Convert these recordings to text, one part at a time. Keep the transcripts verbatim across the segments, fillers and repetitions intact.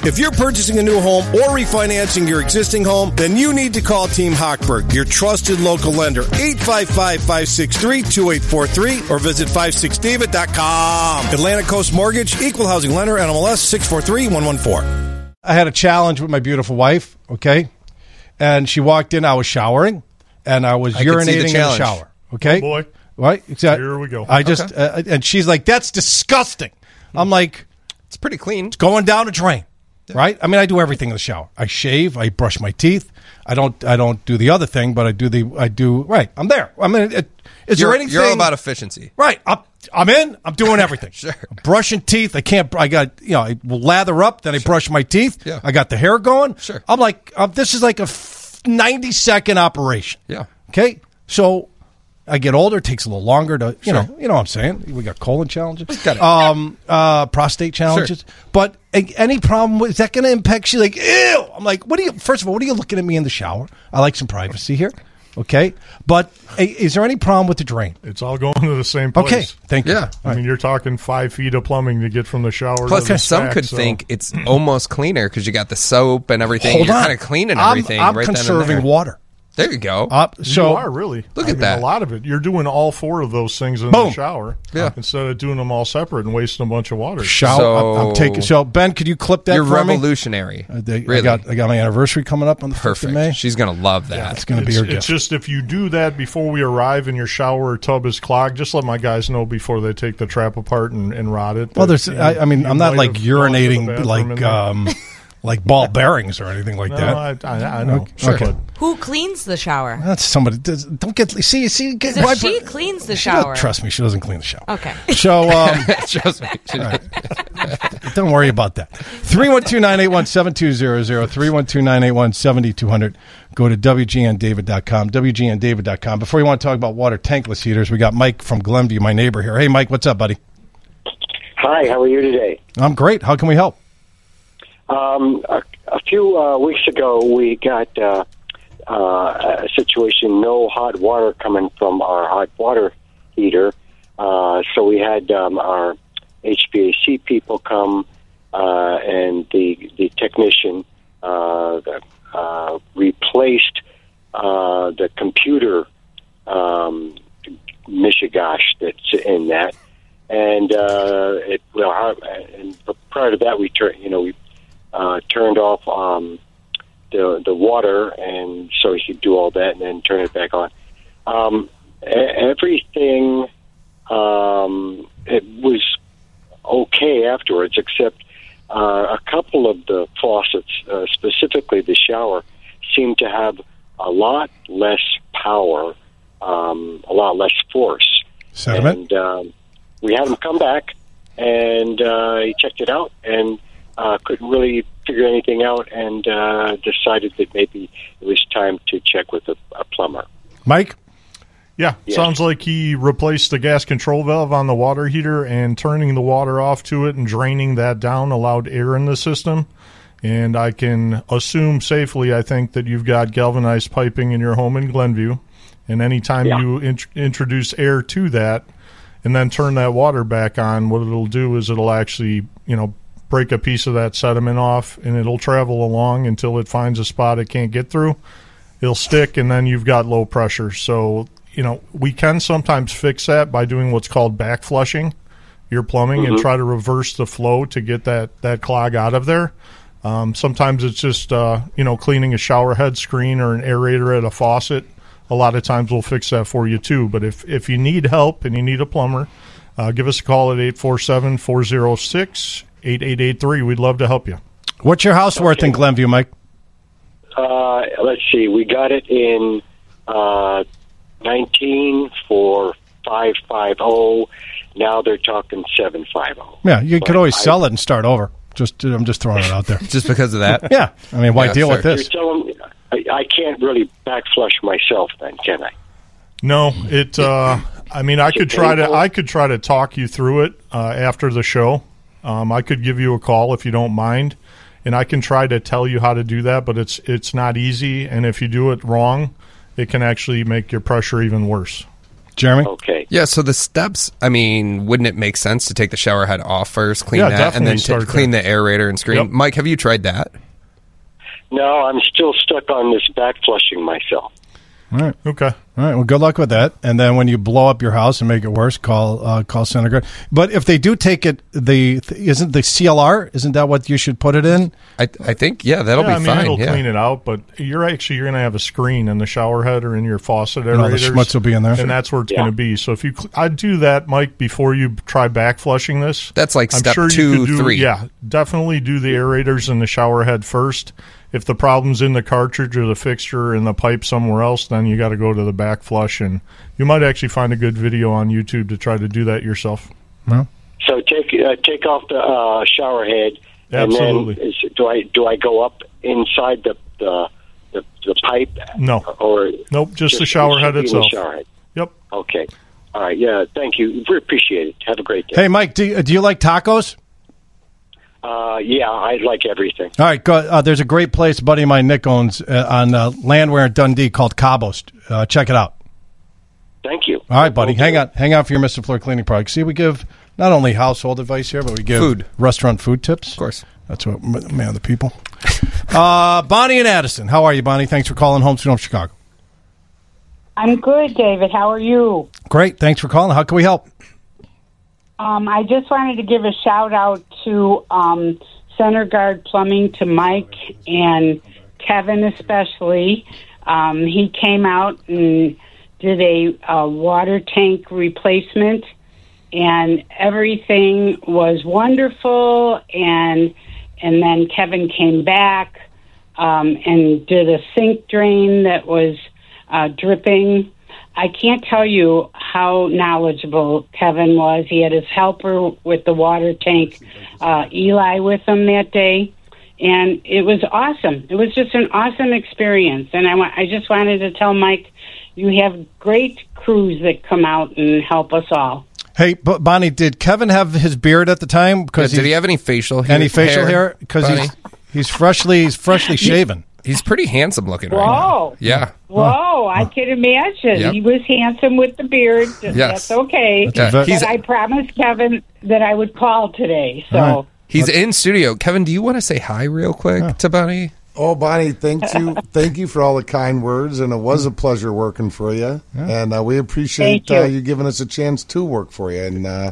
If you're purchasing a new home or refinancing your existing home, then you need to call Team Hochberg, your trusted local lender. eight five five, five six three, two eight four three or visit five six david dot com. Atlantic Coast Mortgage, Equal Housing Lender, N M L S six four three one one four. I had a challenge with my beautiful wife, okay? And she walked in, I was showering, and I was I could see the urinating in the challenge. shower, okay? Oh, boy. Right? Exactly. Here we go. I just, Okay. uh, and she's like, that's disgusting. I'm like, It's pretty clean. it's going down a drain, right? I mean, I do everything in the shower. I shave, I brush my teeth. I don't, I don't do the other thing, but I do the, I do, right. I'm there. I mean, it, is You're, there anything? you're all about efficiency. Right. I'm, I'm in. I'm doing everything. Sure. I'm brushing teeth. I can't. I got, you know, I will lather up, then I brush my teeth. Yeah. I got the hair going. Sure. I'm like, um, this is like a f- ninety second operation. Yeah. Okay. So I get older. It takes a little longer to, you Sure. know, you know what I'm saying? We got colon challenges, Got it. um, uh, prostate challenges. But a- any problem, with, is that going to impact you? Like, ew. I'm like, what are you, first of all, what are you looking at me in the shower? I like some privacy here. Okay. But a, is there any problem with the drain? It's all going to the same place. Okay. Thank you. Yeah. I mean, you're talking five feet of plumbing to get from the shower Plus, to the some stack, could so- think it's almost cleaner because you got the soap and everything. Hold You're on. kind of cleaning I'm- everything I'm, right then and conserving there. water. There you go. Uh, so you are really. Look I at mean, that. A lot of it. You're doing all four of those things in Boom. the shower. Yeah. Instead of doing them all separate and wasting a bunch of water. shower. So- I'm, I'm taking. So Ben, could you clip that You're for me? revolutionary. Uh, they- really. I got I got my anniversary coming up on the fifth of May. Perfect. She's going to love that. It's going to be It's, her it's gift. just if you do that before we arrive and your shower tub is clogged, just let my guys know before they take the trap apart and, and rot it. well, that, there's. you know, I, I mean, you I'm not might like have gone to the urinating bathroom like in there. um, like ball bearings or anything like No, that. I, I, I know. Sure. But Who cleans the shower? That's somebody. does- Don't get see see. Get, So why- she cleans the she doesn't- shower. Trust me, she doesn't clean the shower. Okay. So um, Trust me. don't worry about that. three one two, nine eight one, seven two zero zero, three one two, nine eight one, seven two zero zero. Go to W G N David dot com, W G N David dot com. Before you want to talk about water tankless heaters, we got Mike from Glenview, my neighbor here. Hey, Mike, what's up, buddy? Hi, how are you today? I'm great. How can we help? Um, a, a few uh, weeks ago, we got uh, uh, a situation, no hot water coming from our hot water heater. Uh, so we had um, our H V A C people come, uh, and the, the technician uh, the, uh, replaced uh, the computer um, mishigash that's in that. And uh, it well, how- and prior to that, we turned, you know, we uh, turned off um, the the water, and so he could do all that, and then turn it back on. Um, everything um, it was okay afterwards, except uh, a couple of the faucets, uh, specifically the shower, seemed to have a lot less power, um, a lot less force. Sediment? And um, we had him come back, and uh, he checked it out, and uh, couldn't really figure anything out, and uh, decided that maybe it was time to check with a, a plumber. Mike? Yeah, Yes. sounds like he replaced the gas control valve on the water heater, and turning the water off to it and draining that down allowed air in the system. And I can assume safely, I think, that you've got galvanized piping in your home in Glenview. And anytime Yeah. you int- introduce air to that and then turn that water back on, what it'll do is it'll actually, you know, break a piece of that sediment off, and it'll travel along until it finds a spot it can't get through. It'll stick, and then you've got low pressure. So, you know, we can sometimes fix that by doing what's called back flushing your plumbing and try to reverse the flow to get that, that clog out of there. Um, sometimes it's just, uh, you know, cleaning a shower head screen or an aerator at a faucet. A lot of times we'll fix that for you too. But if, if you need help and you need a plumber, uh, give us a call at eight four seven, four zero six, eight eight eight three. We'd love to help you. What's your house worth in Glenview, Mike? Uh, let's see, we got it in uh, nineteen for five five zero. Now they're talking seven five zero. Yeah, you could But always I- sell it and start over. Just, I'm just throwing it out there. Just because of that? Yeah, I mean, why Yeah, deal sure. with You're this? telling I, I can't really back flush myself, then, can I? No, it. Uh, I mean, I could try to. I could try to talk you through it uh, after the show. Um, I could give you a call if you don't mind, and I can try to tell you how to do that. But it's it's not easy, and if you do it wrong, it can actually make your pressure even worse. Jeremy? Okay. Yeah, so the steps, I mean, wouldn't it make sense to take the shower head off first, clean Yeah, that, and then definitely to start clean there. the aerator and screen? Yep. Mike, have you tried that? No, I'm still stuck on this back flushing myself. All right. Okay. All right. Well, good luck with that. And then when you blow up your house and make it worse, call uh, call Center. But if they do take it, the isn't the C L R? Isn't that what you should put it in? I I think, yeah, that'll yeah, be I mean, fine. it'll yeah. clean it out, but you're actually you're going to have a screen in the shower head or in your faucet And all the aerators, schmutz will be in there. and that's where it's Yeah. going to be. So if you, cl- I'd do that, Mike, before you try back flushing this. That's like I'm step sure two, you could do, three. Yeah, definitely do the aerators in the shower head first. If the problem's in the cartridge or the fixture in the pipe somewhere else, then you got to go to the back flush, and you might actually find a good video on YouTube to try to do that yourself. No. So take uh, take off the uh, shower head, Absolutely. and then is, do I do I go up inside the the, the, the pipe? No. Or Nope, just the shower head in the itself. shower head. Yep. Okay. All right. Yeah. Thank you. We appreciate it. Have a great day. Hey, Mike, do you, do you like tacos? Uh, yeah, I like everything. All right. Go, uh, there's a great place, a buddy of mine, Nick, owns uh, on uh, Landwehr in Dundee called Cabos. Uh, check it out. Thank you. All right, buddy. Okay. Hang on. Hang on for your Mister Floor cleaning products. See, we give not only household advice here, but we give Food. restaurant food tips. Of course. That's what man the people. uh, Bonnie and Addison. How are you, Bonnie? Thanks for calling Home Sweet Home Chicago. I'm good, David. How are you? Great. Thanks for calling. How can we help? Um, I just wanted to give a shout out to um, Center Guard Plumbing, to Mike and Kevin especially. Um, he came out and did a, a water tank replacement, and everything was wonderful. And and then Kevin came back um, and did a sink drain that was uh, dripping. I can't tell you how knowledgeable Kevin was. He had his helper with the water tank, uh, Eli, with him that day, and it was awesome. It was just an awesome experience, and I, wa- I just wanted to tell Mike, you have great crews that come out and help us all. Hey, B- Bonnie, did Kevin have his beard at the time? Yeah, Because did he have any facial hair? any facial hair? Because Bonnie? he's he's freshly he's freshly shaven. He's pretty handsome looking right Whoa. now. Yeah. Whoa, I can imagine. Yep. He was handsome with the beard. Yes. That's okay. That's Yeah, a- he's, But I promised Kevin that I would call today, so... All right. he's in studio. Kevin, do you want to say hi real quick to Bonnie? Oh, Bonnie, thank you, thank you for all the kind words, and it was a pleasure working for you. And uh, we appreciate Thank you. Uh, you giving us a chance to work for you. And uh,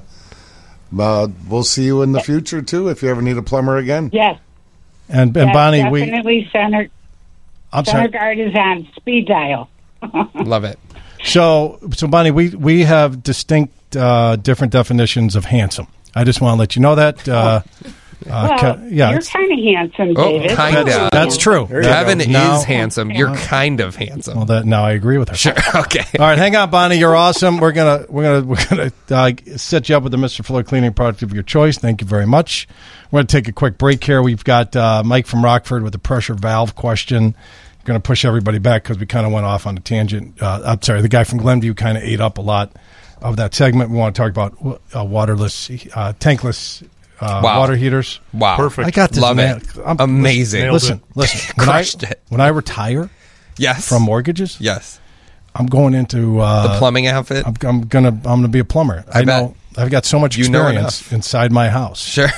uh, we'll see you in the future too if you ever need a plumber again. Yes. And and yes, Bonnie, we definitely Center, I'm Center sorry. Guard is on speed dial. Love it. So so Bonnie, we we have distinct uh, different definitions of handsome. I just want to let you know that. Uh, uh, Well, Ke- yeah, you're it's- kind of handsome, Oh, David. kinda. Really that's true. Kevin is Now- handsome. You're kind of handsome. Well, that now I agree with her. Sure. Okay. All right, hang on, Bonnie. You're awesome. We're gonna we're gonna we're gonna uh, set you up with the Mister Floor cleaning product of your choice. Thank you very much. We're gonna take a quick break here. We've got uh, Mike from Rockford with a pressure valve question. Going to push everybody back because we kind of went off on a tangent. Uh, I'm sorry, the guy from Glenview kind of ate up a lot of that segment. We want to talk about uh, waterless, uh, tankless uh, Wow. water heaters. Wow. Perfect. I got this. Love man. it. I'm- Amazing. Nailed Listen, it. listen. When I, Crushed it. when I retire Yes. from mortgages, Yes. I'm going into uh, The plumbing outfit. I'm, I'm gonna I'm gonna be a plumber. I, I know bet. I've got so much You know experience enough. inside my house. Sure.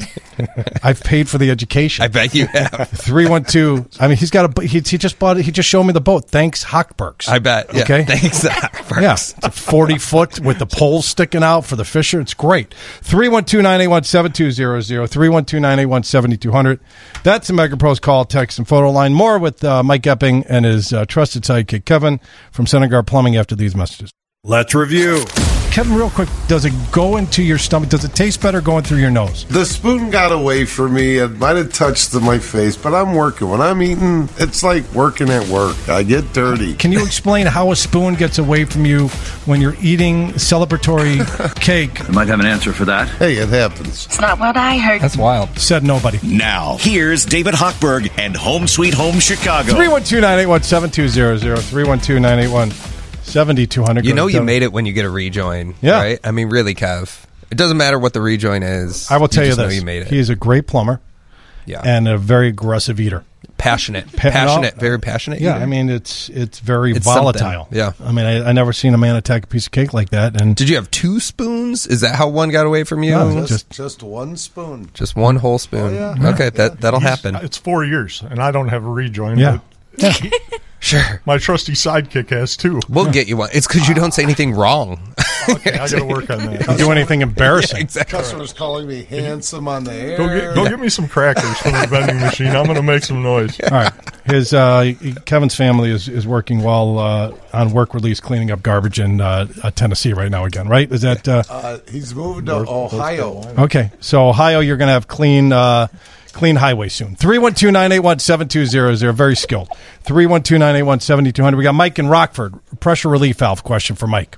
I've paid for the education. I bet you have. Three one two. I mean, he's got a. He, he just bought it. He just showed me the boat. Thanks, Hochbergs. I bet. Yeah. Okay. Thanks, Zach. Yeah, it's a forty foot with the poles sticking out for the fisher. It's great. three one two, nine eight one, seven two zero zero. three one two, nine eight one, seven two zero zero. That's the MegaPro's call, text, and photo line. More with uh, Mike Epping and his uh, trusted sidekick, Kevin, from Center Guard Plumbing after these messages. Let's review. Kevin, real quick, does it go into your stomach? Does it taste better going through your nose? The spoon got away from me. It might have touched the, my face, but I'm working. When I'm eating, it's like working at work. I get dirty. Can you explain how a spoon gets away from you when you're eating celebratory cake? I might have an answer for that. Hey, it happens. It's not what I heard. That's wild. Said nobody. Now, here's David Hochberg and Home Sweet Home Chicago. three one two, nine eight one, seven two zero zero. three one two, nine eight one, seven two zero zero. You know you made it when you get a rejoin. Yeah. Right? I mean, really, Kev. It doesn't matter what the rejoin is. I will tell you, just know this. you made it. He is a great plumber yeah. and a very aggressive eater. Passionate, Pa- passionate, no, very passionate. Yeah, eater. I mean it's it's very It's volatile. something, yeah. I mean I, I never seen a man attack a piece of cake like that. And Did you have two spoons? Is that how one got away from you? No, Just, Just- just one spoon. Just one whole spoon. Oh, yeah. Okay, that that'll He's- happen. It's four years, and I don't have a rejoin. Yeah. But Sure, my trusty sidekick has two. we'll get you one. It's because you don't say anything wrong. Okay, I got to work on that. Don't do anything embarrassing. Exactly. Customers calling me handsome on the air. Go get, go get me some crackers from the vending machine. I'm going to make some noise. All right. His uh, Kevin's family is, is working while uh, on work release cleaning up garbage in uh, uh, Tennessee right now again, right? Is that uh, Uh, he's moving to Ohio. okay? So Ohio, you're going to have clean uh, clean highway soon. three one two, nine eight one, seven two zero zero. Very skilled. three one two, nine eight one, seven two zero zero. We got Mike in Rockford. Pressure relief valve question for Mike.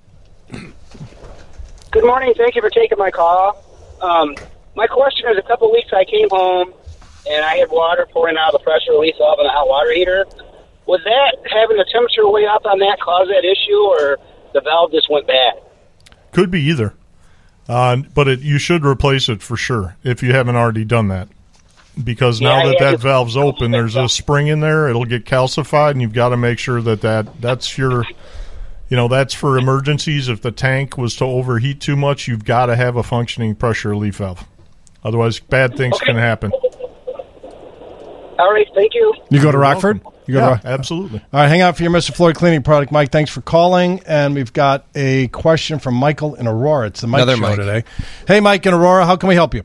Good morning. Thank you for taking my call. Um, my question is, a couple of weeks I came home and I had water pouring out of the pressure release valve in the hot water heater. Was that having the temperature way up on that cause that issue, or the valve just went bad? Could be either. Uh, but it, you should replace it for sure if you haven't already done that. Because now Yeah, that yeah, that it's- valve's open, there's a spring in there. It'll get calcified, and you've got to make sure that, that that's your, you know, that's for emergencies. If the tank was to overheat too much, you've got to have a functioning pressure relief valve. Otherwise, bad things Okay. can happen. All right. Thank you. You go to Rockford? You go Yeah, to Rock- absolutely. All right, hang out for your Mister Floyd cleaning product, Mike. Thanks for calling. And we've got a question from Michael in Aurora. It's the Mike Another show Mike. today. Hey, Mike in Aurora, how can we help you?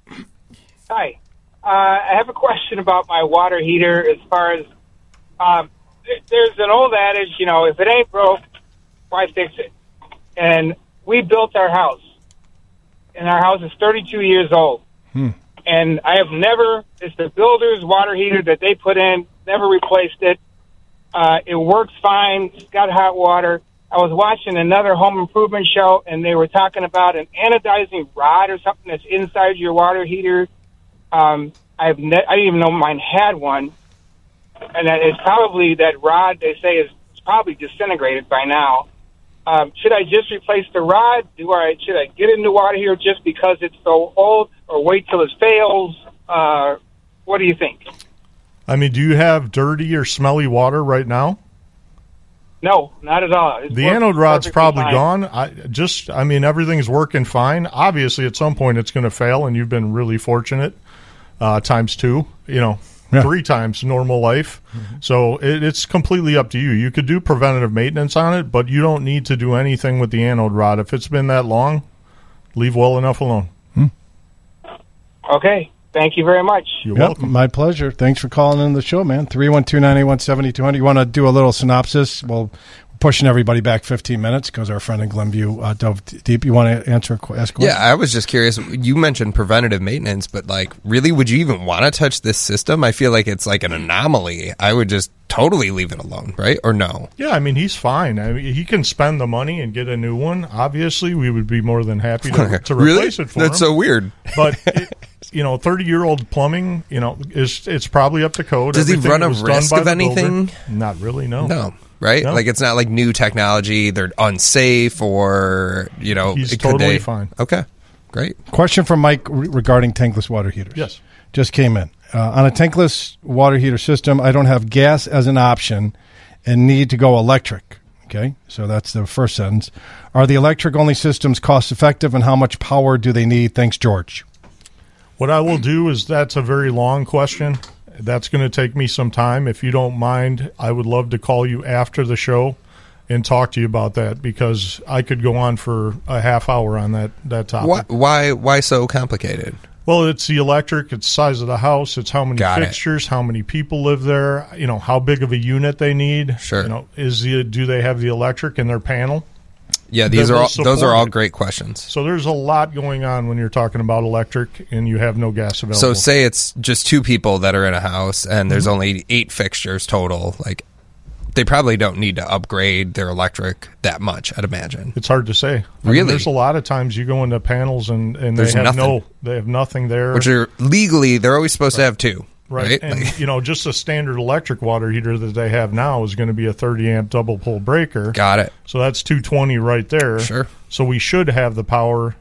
Hi. Uh, I have a question about my water heater as far as um, th- there's an old adage, you know, if it ain't broke, why fix it? And we built our house, and our house is thirty-two years old. Hmm. And I have never, it's the builder's water heater that they put in, never replaced it. Uh, it works fine. It's got hot water. I was watching another home improvement show, and they were talking about an anodizing rod or something that's inside your water heater. Um, I've ne- I didn't even know mine had one, and that it's probably that rod they say is probably disintegrated by now. Um, should I just replace the rod? Do I should I get a new water heater just because it's so old, or wait till it fails? Uh, what do you think? I mean, do you have dirty or smelly water right now? No, not at all. It's The working anode rod's perfectly probably fine. gone. I just, I mean, everything's working fine. Obviously, at some point, it's going to fail, and you've been really fortunate. Uh, times two, you know, Yeah. three times normal life. So it, it's completely up to you. You could do preventative maintenance on it, but you don't need to do anything with the anode rod. If it's been that long, leave well enough alone. Okay. Thank you very much. You're Yep, welcome. my pleasure. Thanks for calling in the show, man. three one two, nine eight one, seven two zero zero. You want to do a little synopsis? Well, we're pushing everybody back fifteen minutes because our friend in Glenview uh, dove d- deep. You want to answer a qu- ask a Yeah, question? I was just curious. You mentioned preventative maintenance, but like, really, would you even want to touch this system? I feel like it's like an anomaly. I would just totally leave it alone, right? Or no? Yeah, I mean, he's fine. I mean, he can spend the money and get a new one. Obviously, we would be more than happy to, to Really? replace it for That's him. so weird. But it, you know, thirty-year-old plumbing, you know, is it's probably up to code. Does he Everything run a was done risk by of the builder. anything? Not really. No. No, right? No. Like, it's not like new technology. They're unsafe, or you know, He's could totally they- fine. Okay, great. Question from Mike re- regarding tankless water heaters. Yes. Just came in. Uh, on a tankless water heater system, I don't have gas as an option and need to go electric. Okay, so that's the first sentence. Are the electric only systems cost effective, and how much power do they need? Thanks, George. What I will do is that's a very long question. That's going to take me some time. If you don't mind, I would love to call you after the show and talk to you about that, because I could go on for a half hour on that, that topic. Why, why, why so complicated? Well, it's the electric, it's size of the house, it's how many Got it. fixtures, how many people live there, you know, how big of a unit they need. Sure. You know, is the do they have the electric in their panel? Yeah, these That are will all, those are support all it. great questions. So there's a lot going on when you're talking about electric and you have no gas available. So say it's just two people that are in a house and there's Mhm. only eight fixtures total. Like, they probably don't need to upgrade their electric that much, I'd imagine. It's hard to say. I mean, Really? there's a lot of times you go into panels and, and they There's have nothing. no they have nothing there. Which are legally, they're always supposed to have two. Right. Right? And, Like- you know, just a standard electric water heater that they have now is going to be a thirty amp double pole breaker. Got it. So that's two twenty right there. Sure. So we should have the power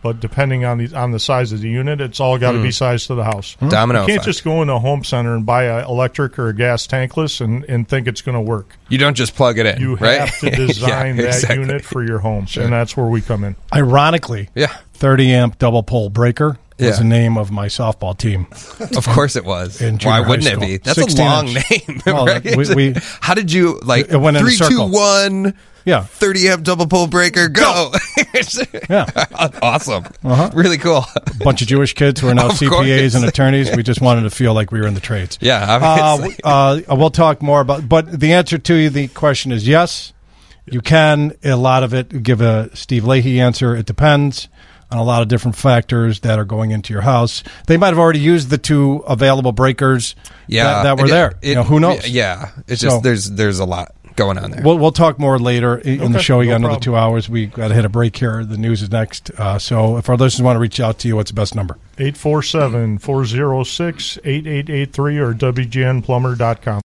but depending on the on the size of the unit, it's all got to Mm. be sized to the house. Domino You can't effect. just go into a home center and buy an electric or a gas tankless and, and think it's going to work. You don't just plug it in. You right? have to design Yeah, that exactly. unit for your home, and that's where we come in. Ironically, Yeah. thirty amp double pole breaker was Yeah. the name of my softball team. Of course it was. In junior Why wouldn't high it school. be? That's sixteen a long inch. name, Well, right? we- we- How did you, like, It went in a three, two, circle. one, Yeah. thirty amp double pole breaker, go. Yeah. Awesome. Uh-huh. Really cool. A bunch of Jewish kids who are now Of C P As course. and attorneys. We just wanted to feel like we were in the trades. Yeah, Uh, obviously. w- uh, we'll talk more about, but the answer to the question is yes. You can. A lot of it. Give a Steve Leahy answer. It depends on a lot of different factors that are going into your house. They might have already used the two available breakers Yeah. that, that were It- there. it- you know, who knows? Yeah. It's So- just, there's there's a lot going on there. We'll, we'll talk more later in the Okay, show. We no got another problem. two hours. We got to hit a break here. The news is next. Uh, so if our listeners want to reach out to you, what's the best number? eight four seven, four oh six, eight eight eight three or W G N plumber dot com.